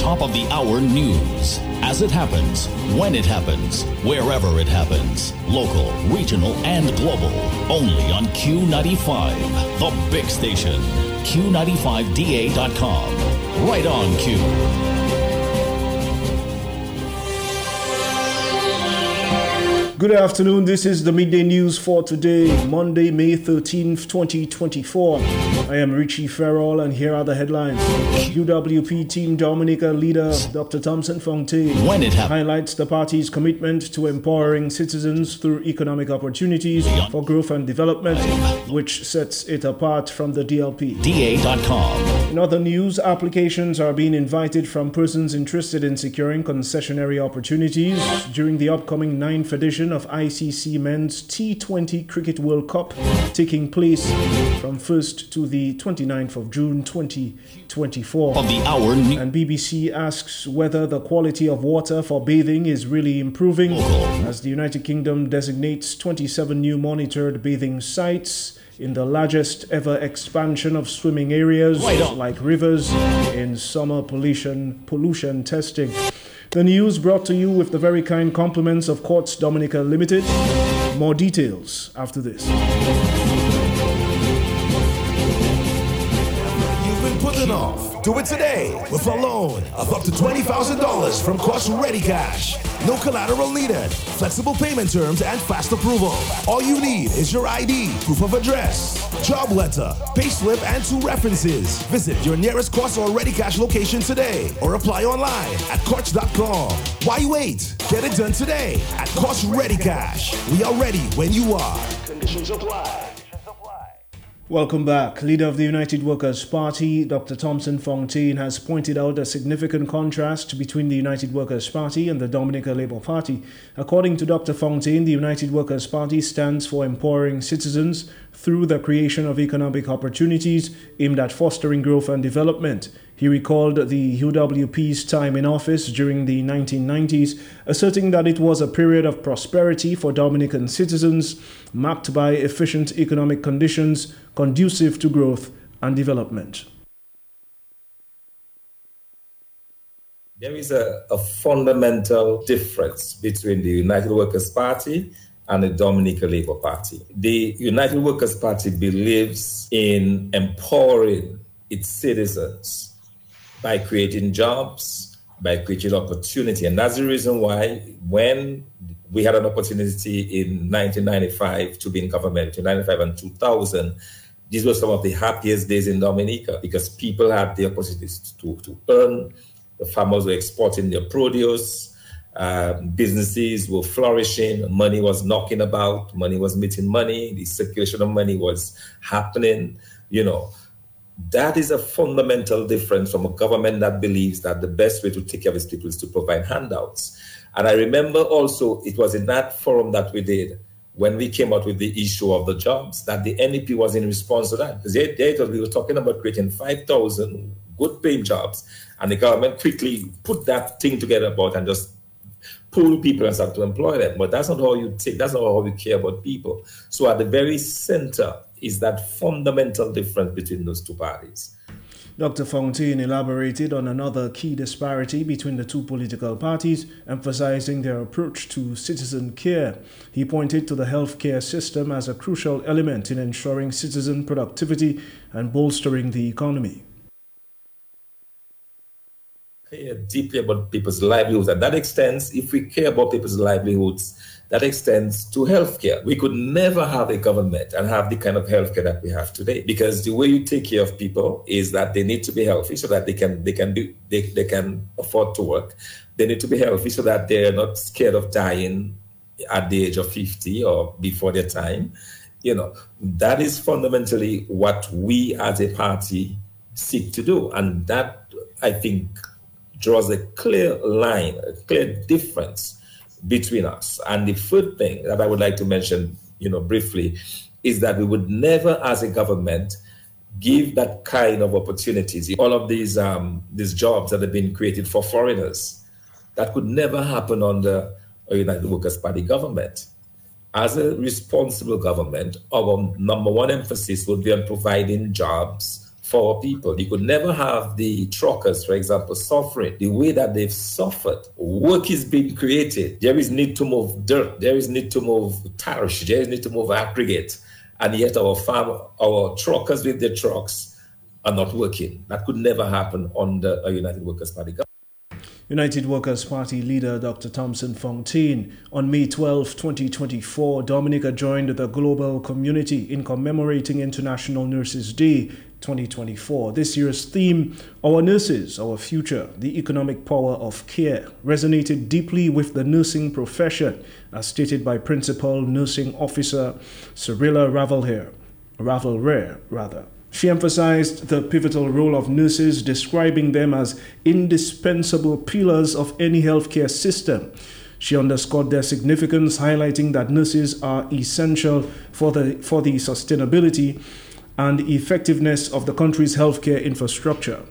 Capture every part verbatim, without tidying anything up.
top of the hour news. As it happens, when it happens, wherever it happens. Local, regional, and global. Only on Q ninety-five, the big station. Q ninety-five D A dot com. Right on Q. Good afternoon. This is the midday news for today, Monday, May thirteenth, twenty twenty-four. I am Richie Farrell, and here are the headlines. U W P Team Dominica leader Doctor Thompson Fontaine When it happens, highlights the party's commitment to empowering citizens through economic opportunities for growth and development, which sets it apart from the D L P. D A dot com. In other news, applications are being invited from persons interested in securing concessionary opportunities during the upcoming ninth edition of I C C Men's T twenty Cricket World Cup, taking place from first to the twenty-ninth of June twenty twenty-four. Of the hour news. And B B C asks whether the quality of water for bathing is really improving, as the United Kingdom designates twenty-seven new monitored bathing sites in the largest ever expansion of swimming areas Right like rivers in summer pollution pollution testing. The news brought to you with the very kind compliments of Quartz Dominica Limited. More details after this. You've been putting off. Do it today with a loan of up to twenty thousand dollars from Quartz Ready Cash. No collateral needed. Flexible payment terms and fast approval. All you need is your I D, proof of address, job letter, payslip, and two references. Visit your nearest Quartz or Ready Cash location today or apply online at quartz dot com. Why wait? Get it done today at Quartz Ready Cash. We are ready when you are. Conditions apply. Welcome back. Leader of the United Workers' Party, Doctor Thompson Fontaine, has pointed out a significant contrast between the United Workers' Party and the Dominica Labour Party. According to Doctor Fontaine, the United Workers' Party stands for empowering citizens through the creation of economic opportunities aimed at fostering growth and development. He recalled the U W P's time in office during the nineteen nineties, asserting that it was a period of prosperity for Dominican citizens, marked by efficient economic conditions conducive to growth and development. There is a, a fundamental difference between the United Workers' Party and the Dominica Labour Party. The United Workers' Party believes in empowering its citizens by creating jobs, by creating opportunity. And that's the reason why when we had an opportunity in nineteen ninety-five to be in government, between ninety-five and two thousand, these were some of the happiest days in Dominica because people had the opportunity to, to earn, the farmers were exporting their produce, uh, businesses were flourishing, money was knocking about, money was meeting money, the circulation of money was happening, you know. That is a fundamental difference from a government that believes that the best way to take care of its people is to provide handouts. And I remember also it was in that forum that we did when we came out with the issue of the jobs that the N E P was in response to that. Because they, they thought we were talking about creating five thousand good paying jobs, and the government quickly put that thing together about and just pull people and start to employ them. But that's not how you take, that's not how we care about people. So at the very center is that fundamental difference between those two parties. Doctor Fontaine elaborated on another key disparity between the two political parties, emphasizing their approach to citizen care. He pointed to the healthcare system as a crucial element in ensuring citizen productivity and bolstering the economy. Care deeply about people's livelihoods, and that extends, if we care about people's livelihoods, that extends to healthcare. We could never have a government and have the kind of healthcare that we have today, because the way you take care of people is that they need to be healthy so that they can they can be they, they can afford to work. They need to be healthy so that they're not scared of dying at the age of fifty or before their time. You know, that is fundamentally what we as a party seek to do, and that, I think, draws a clear line, a clear difference between us. And the third thing that I would like to mention, you know, briefly, is that we would never, as a government, give that kind of opportunities. All of these um, these jobs that have been created for foreigners, that could never happen under a United Workers' Party government. As a responsible government, our number one emphasis would be on providing jobs for our people. You could never have the truckers, for example, suffering the way that they've suffered. Work is being created. There is need to move dirt. There is need to move tarsh. There is need to move aggregate. And yet our farm, our truckers with their trucks are not working. That could never happen under a United Workers' Party government. United Workers' Party leader Doctor Thompson Fontaine. On May twelfth, twenty twenty-four, Dominica joined the global community in commemorating International Nurses Day twenty twenty-four. This year's theme, Our Nurses, Our Future, the Economic Power of Care, resonated deeply with the nursing profession, as stated by Principal Nursing Officer Cyrilla Ravelhere, Ravelrare, rather. She emphasized the pivotal role of nurses, describing them as indispensable pillars of any healthcare system. She underscored their significance, highlighting that nurses are essential for the, for the sustainability and effectiveness of the country's healthcare infrastructure.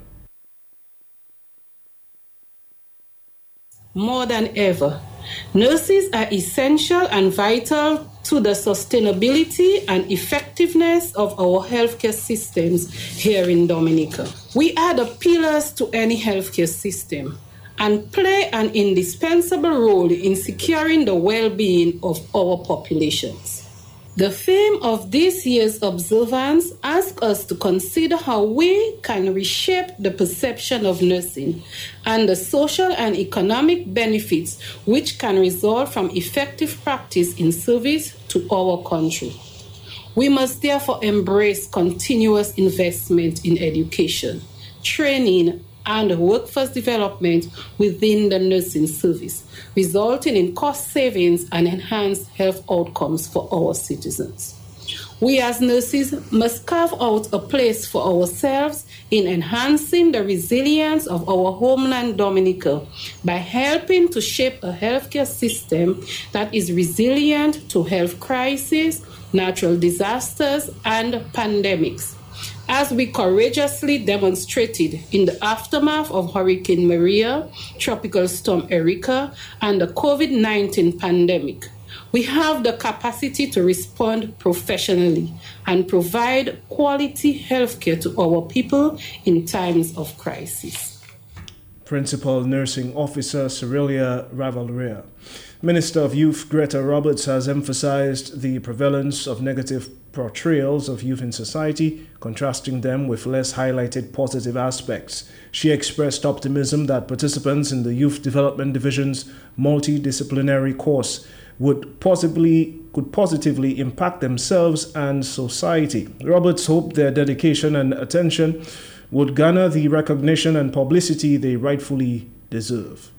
More than ever, nurses are essential and vital to the sustainability and effectiveness of our healthcare systems here in Dominica. We are the pillars to any healthcare system and play an indispensable role in securing the well-being of our populations. The theme of this year's observance asks us to consider how we can reshape the perception of nursing and the social and economic benefits which can result from effective practice in service to our country. We must therefore embrace continuous investment in education, training, and workforce development within the nursing service, resulting in cost savings and enhanced health outcomes for our citizens. We as nurses must carve out a place for ourselves in enhancing the resilience of our homeland Dominica by helping to shape a healthcare system that is resilient to health crises, natural disasters, and pandemics, as we courageously demonstrated in the aftermath of Hurricane Maria, Tropical Storm Erika, and the COVID nineteen pandemic. We have the capacity to respond professionally and provide quality healthcare to our people in times of crisis. Principal Nursing Officer Cyrilla Ravelrare. Minister of Youth Greta Roberts has emphasized the prevalence of negative portrayals of youth in society, contrasting them with less highlighted positive aspects. She expressed optimism that participants in the Youth Development Division's multidisciplinary course would possibly could positively impact themselves and society. Roberts hoped their dedication and attention would garner the recognition and publicity they rightfully deserve.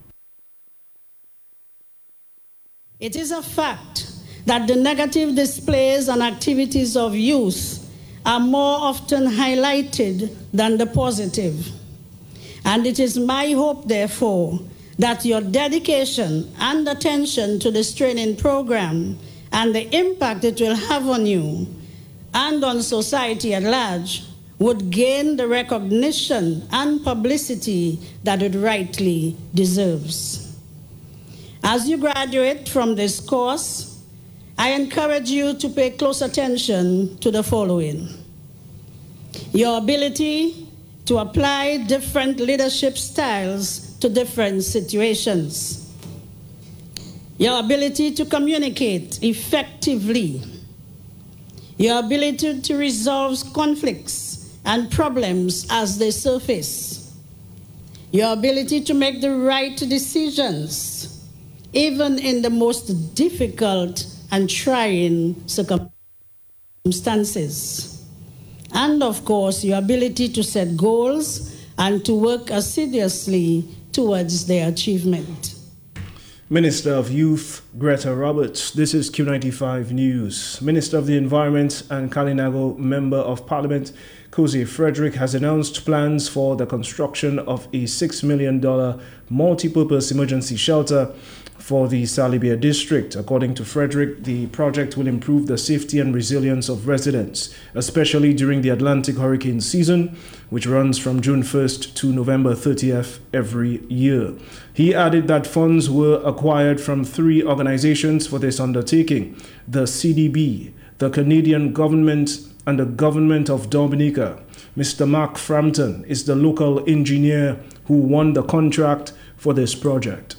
It is a fact that the negative displays and activities of youth are more often highlighted than the positive. And it is my hope, therefore, that your dedication and attention to this training program and the impact it will have on you and on society at large would gain the recognition and publicity that it rightly deserves. As you graduate from this course, I encourage you to pay close attention to the following: your ability to apply different leadership styles to different situations, your ability to communicate effectively, your ability to resolve conflicts and problems as they surface, your ability to make the right decisions, even in the most difficult and trying circumstances, and of course, your ability to set goals and to work assiduously towards their achievement. Minister of Youth Greta Roberts. This is Q ninety-five News. Minister of the Environment and Kalinago Member of Parliament Cozy Frederick has announced plans for the construction of a six million dollars multi-purpose emergency shelter for the Salibia district. According to Frederick, the project will improve the safety and resilience of residents, especially during the Atlantic hurricane season, which runs from June first to November thirtieth every year. He added that funds were acquired from three organizations for this undertaking: the C D B, the Canadian government, and the government of Dominica. Mister Mark Frampton is the local engineer who won the contract for this project.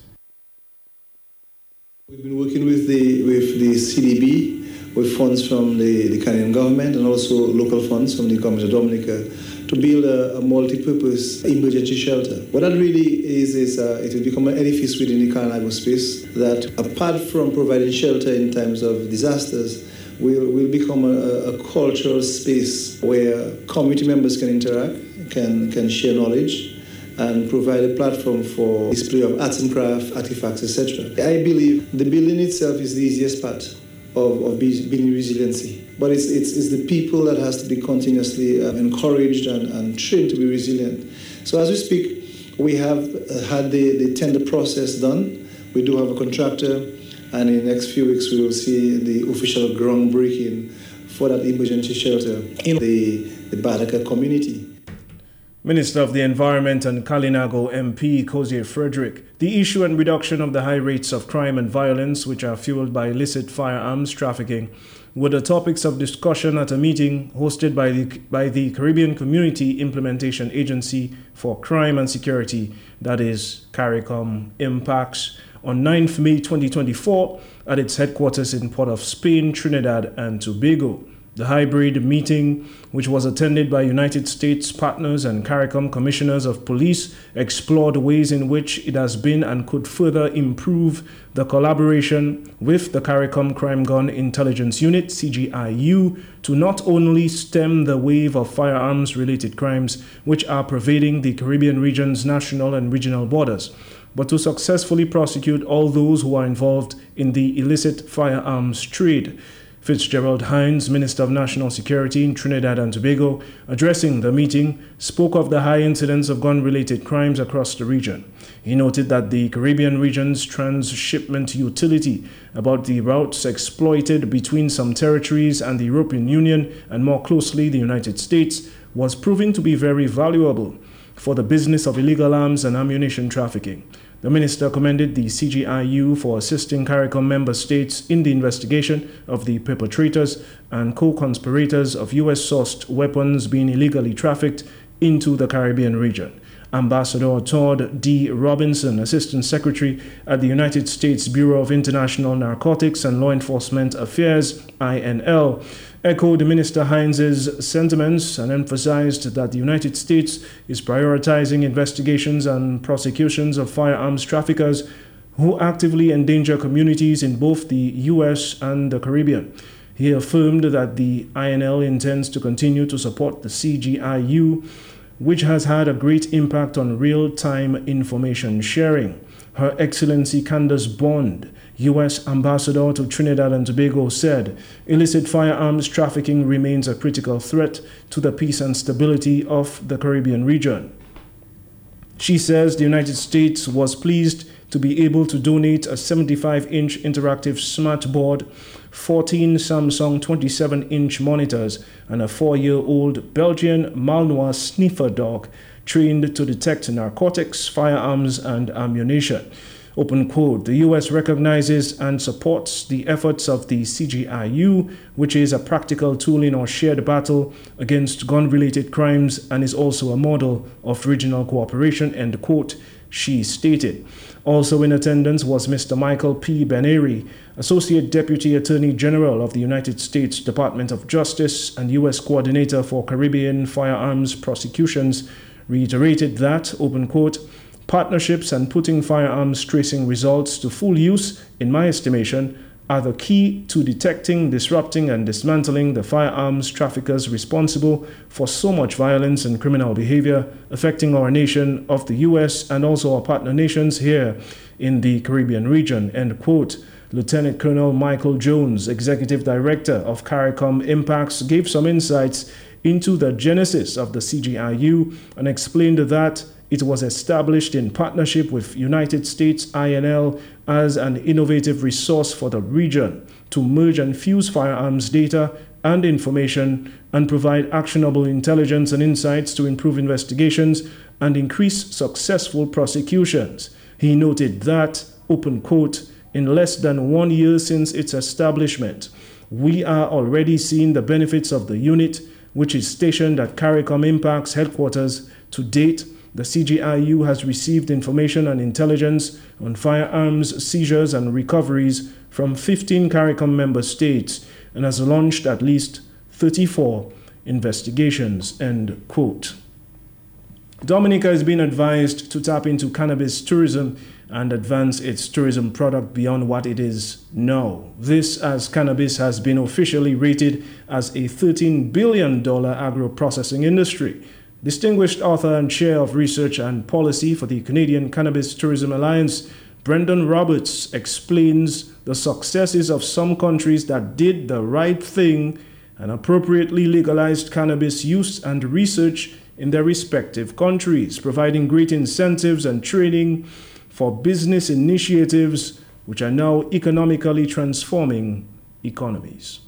We've been working with the with the C D B, with funds from the, the Canadian government and also local funds from the government of Dominica to build a, a multi-purpose emergency shelter. What that really is, is uh, it will become an edifice within the Carnago space that, apart from providing shelter in times of disasters, will will become a, a cultural space where community members can interact, can, can share knowledge, and provide a platform for display of arts and craft, artifacts, et cetera. I believe the building itself is the easiest part of, of building resiliency. But it's, it's, it's the people that has to be continuously uh, encouraged and, and trained to be resilient. So as we speak, we have had the, the tender process done. We do have a contractor, and in the next few weeks we will see the official groundbreaking for that emergency shelter in the, the Badaka community. Minister of the Environment and Kalinago M P Cozier Frederick, the issue and reduction of the high rates of crime and violence which are fueled by illicit firearms trafficking were the topics of discussion at a meeting hosted by the, by the Caribbean Community Implementation Agency for Crime and Security, that is CARICOM Impacts, on ninth of May twenty twenty-four at its headquarters in Port of Spain, Trinidad and Tobago. The hybrid meeting, which was attended by United States partners and CARICOM commissioners of police, explored ways in which it has been and could further improve the collaboration with the CARICOM Crime Gun Intelligence Unit, C G I U, to not only stem the wave of firearms-related crimes which are pervading the Caribbean region's national and regional borders, but to successfully prosecute all those who are involved in the illicit firearms trade. Fitzgerald Hines, Minister of National Security in Trinidad and Tobago, addressing the meeting, spoke of the high incidence of gun-related crimes across the region. He noted that the Caribbean region's transshipment utility about the routes exploited between some territories and the European Union, and more closely the United States, was proving to be very valuable for the business of illegal arms and ammunition trafficking. The minister commended the C G I U for assisting CARICOM member states in the investigation of the perpetrators and co-conspirators of U S-sourced weapons being illegally trafficked into the Caribbean region. Ambassador Todd D. Robinson, Assistant Secretary at the United States Bureau of International Narcotics and Law Enforcement Affairs, I N L, echoed Minister Hines's sentiments and emphasized that the United States is prioritizing investigations and prosecutions of firearms traffickers who actively endanger communities in both the U S and the Caribbean. He affirmed that the I N L intends to continue to support the C G I U, which has had a great impact on real-time information sharing. Her Excellency Candace Bond, U S Ambassador to Trinidad and Tobago, said illicit firearms trafficking remains a critical threat to the peace and stability of the Caribbean region. She says the United States was pleased to be able to donate a seventy-five inch interactive smart board, fourteen Samsung twenty-seven inch monitors, and a four-year-old Belgian Malinois sniffer dog trained to detect narcotics, firearms, and ammunition. Open quote, the U S recognizes and supports the efforts of the C G I U, which is a practical tool in our shared battle against gun-related crimes and is also a model of regional cooperation, end quote, she stated. Also in attendance was Mister Michael P. Benary, Associate Deputy Attorney General of the United States Department of Justice and U S Coordinator for Caribbean Firearms Prosecutions, reiterated that, open quote, partnerships and putting firearms tracing results to full use, in my estimation, are the key to detecting, disrupting, and dismantling the firearms traffickers responsible for so much violence and criminal behavior affecting our nation of the U S and also our partner nations here in the Caribbean region, end quote. Lieutenant Colonel Michael Jones, Executive Director of CARICOM Impacts, gave some insights into the genesis of the C G I U and explained that it was established in partnership with United States I N L as an innovative resource for the region to merge and fuse firearms data and information and provide actionable intelligence and insights to improve investigations and increase successful prosecutions. He noted that, open quote, in less than one year since its establishment, we are already seeing the benefits of the unit which is stationed at CARICOM Impact's headquarters. To date, the C G I U has received information and intelligence on firearms seizures and recoveries from fifteen CARICOM member states and has launched at least thirty-four investigations, end quote. Dominica has been advised to tap into cannabis tourism and advance its tourism product beyond what it is now. This, as cannabis has been officially rated as a thirteen billion dollars agro-processing industry. Distinguished author and chair of research and policy for the Canadian Cannabis Tourism Alliance, Brendan Roberts, explains the successes of some countries that did the right thing and appropriately legalized cannabis use and research in their respective countries, providing great incentives and training for business initiatives which are now economically transforming economies.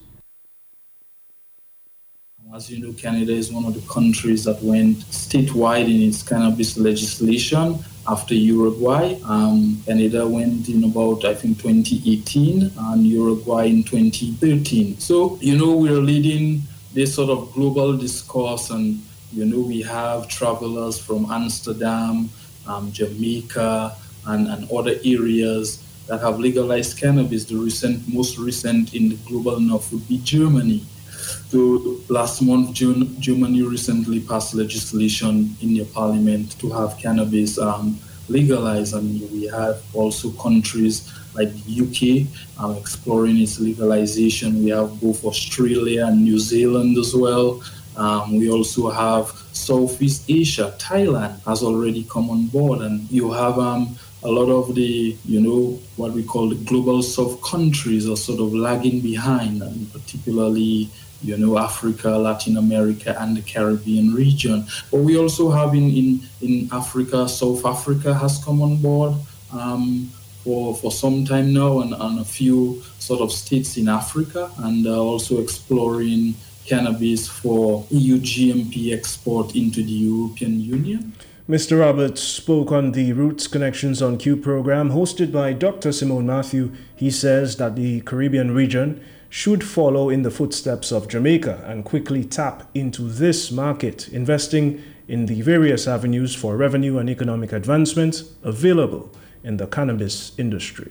As you know, Canada is one of the countries that went statewide in its cannabis legislation after Uruguay. Um, Canada went in about, I think, twenty eighteen and Uruguay in twenty thirteen. So, you know, we're leading this sort of global discourse, and, you know, we have travelers from Amsterdam, um, Jamaica, and, and other areas that have legalized cannabis. The recent, most recent in the global north would be Germany. So last month, June, Germany recently passed legislation in their parliament to have cannabis um, legalized, and we have also countries like the U K um, exploring its legalization. We have both Australia and New Zealand as well. Um, we also have Southeast Asia. Thailand has already come on board, and you have um, a lot of the, you know, what we call the global south countries are sort of lagging behind, and particularly, you know, Africa, Latin America, and the Caribbean region. But we also have in, in, in Africa, South Africa has come on board um, for, for some time now, and, and a few sort of states in Africa, and uh, also exploring cannabis for E U G M P export into the European Union. Mister Roberts spoke on the Roots Connections on Q program hosted by Doctor Simone Matthew. He says that the Caribbean region should follow in the footsteps of Jamaica and quickly tap into this market, investing in the various avenues for revenue and economic advancement available in the cannabis industry.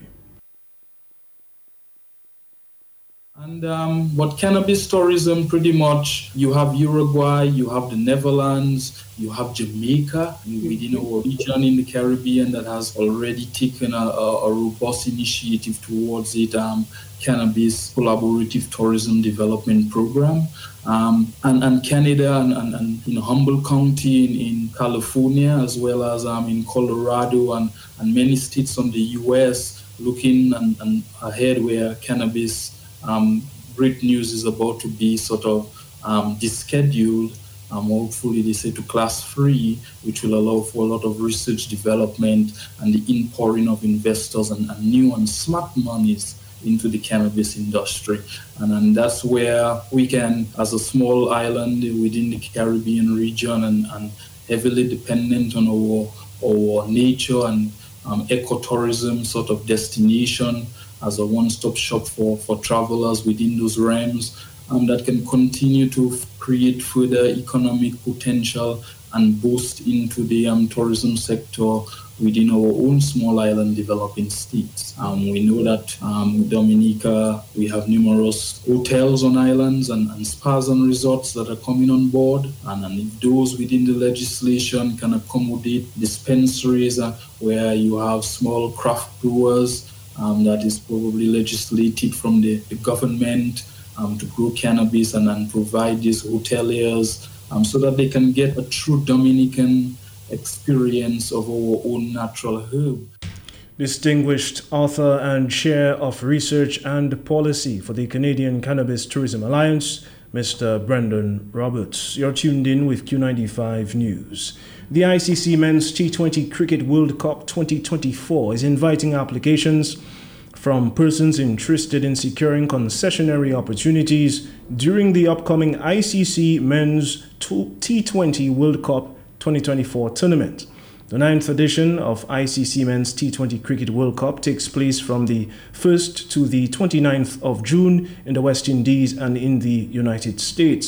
And um, what cannabis tourism, pretty much, you have Uruguay, you have the Netherlands, you have Jamaica within our region in the Caribbean that has already taken a, a, a robust initiative towards it, um, cannabis collaborative tourism development program. Um, and, and Canada and, and, and in Humboldt County in, in California, as well as um, in Colorado and, and many states on the U S looking and, and ahead where cannabis Um, great news is about to be sort of um, descheduled, um, hopefully they say to class three, which will allow for a lot of research development and the inpouring of investors and, and new and smart monies into the cannabis industry. And, and that's where we can, as a small island within the Caribbean region and, and heavily dependent on our, our nature and um, ecotourism sort of destination, as a one-stop shop for, for travelers within those realms, um, that can continue to f- create further economic potential and boost into the um, tourism sector within our own small island developing states. Um, we know that um, Dominica, we have numerous hotels on islands and, and spas and resorts that are coming on board, and, and if those within the legislation can accommodate dispensaries uh, where you have small craft brewers, Um, that is probably legislated from the, the government um, to grow cannabis and, and provide these hoteliers um, so that they can get a true Dominican experience of our own natural herb. Distinguished author and chair of research and policy for the Canadian Cannabis Tourism Alliance, Mister Brendan Roberts. You're tuned in with Q ninety-five News. The I C C Men's T twenty Cricket World Cup twenty twenty-four is inviting applications from persons interested in securing concessionary opportunities during the upcoming I C C Men's T twenty World Cup twenty twenty-four tournament. The ninth edition of I C C Men's T twenty Cricket World Cup takes place from the first to the twenty-ninth of June in the West Indies and in the United States.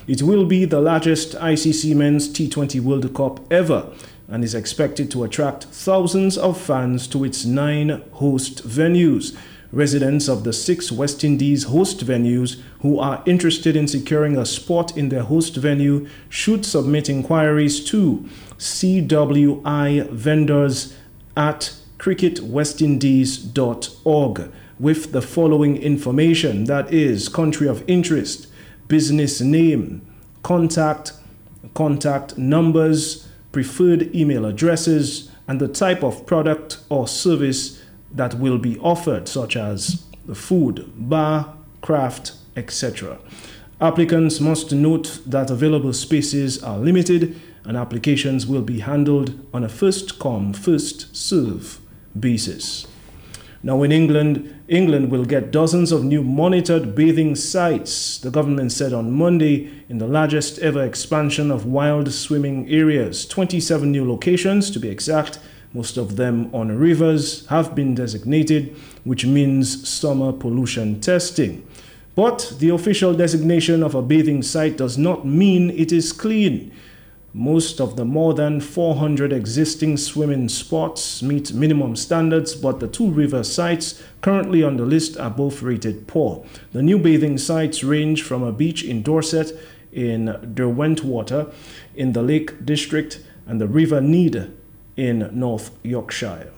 It will be the largest I C C Men's T twenty World Cup ever and is expected to attract thousands of fans to its nine host venues. Residents of the six West Indies host venues who are interested in securing a spot in their host venue should submit inquiries to C W I vendors at cricket west indies dot org with the following information, that is, country of interest, business name, contact, contact numbers, preferred email addresses, and the type of product or service that will be offered, such as the food, bar, craft, et cetera. Applicants must note that available spaces are limited and applications will be handled on a first-come, first-serve basis. Now in England, England will get dozens of new monitored bathing sites, the government said on Monday, in the largest ever expansion of wild swimming areas. twenty-seven new locations, to be exact, most of them on rivers, have been designated, which means summer pollution testing. But the official designation of a bathing site does not mean it is clean. Most of the more than four hundred existing swimming spots meet minimum standards, but the two river sites currently on the list are both rated poor. The new bathing sites range from a beach in Dorset in Derwentwater in the Lake District and the River Nede in North Yorkshire.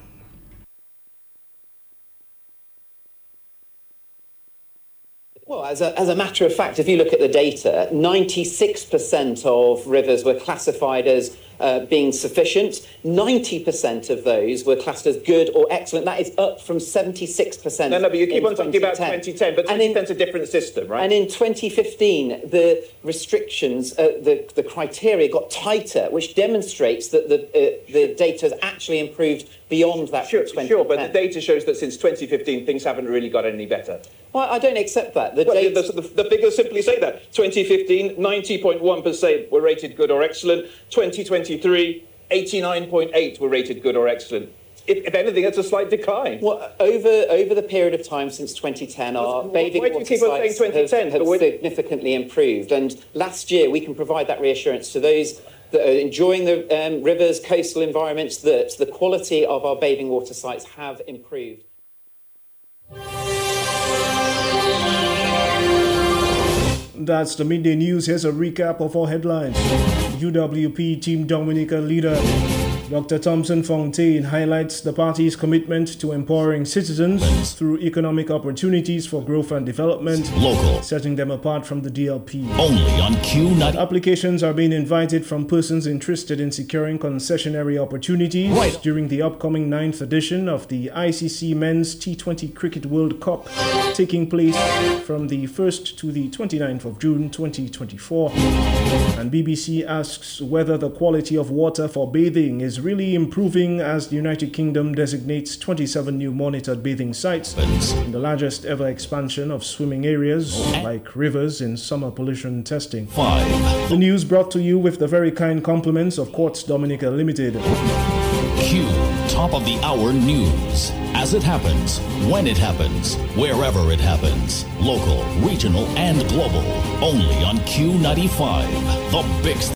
Well, as a, as a matter of fact, if you look at the data, ninety-six percent of rivers were classified as uh, being sufficient. ninety percent of those were classed as good or excellent. That is up from seventy-six percent. No, no, but you keep on talking about twenty ten, but twenty ten's a different system, right? And in twenty fifteen, the restrictions, uh, the, the criteria got tighter, which demonstrates that the, uh, the data has actually improved beyond that. Sure, from sure, but the data shows that since twenty fifteen, things haven't really got any better. Well, I don't accept that. The, well, data... the, the, the figures simply say that. twenty fifteen, ninety point one percent were rated good or excellent. twenty twenty-three, eighty-nine point eight were rated good or excellent. If, if anything, it's a slight decline. Well, over over the period of time since twenty ten, our bathing water sites have, have significantly improved. And last year, we can provide that reassurance to those that are enjoying the um, rivers, coastal environments, that the quality of our bathing water sites have improved. That's the midday news. Here's a recap of our headlines. U W P Team Dominica leader Doctor Thompson Fontaine highlights the party's commitment to empowering citizens through economic opportunities for growth and development, local, setting them apart from the D L P. Only on Q ninety. Applications are being invited from persons interested in securing concessionary opportunities right. during the upcoming ninth edition of the I C C Men's T twenty Cricket World Cup, taking place from the first to the twenty-ninth of June twenty twenty-four. And B B C asks whether the quality of water for bathing is really improving as the United Kingdom designates twenty-seven new monitored bathing sites in the largest ever expansion of swimming areas like rivers in summer pollution testing. Five. The news brought to you with the very kind compliments of Quartz Dominica Limited. Q, top of the hour news. As it happens, when it happens, wherever it happens. Local, regional, and global. Only on Q ninety-five, the big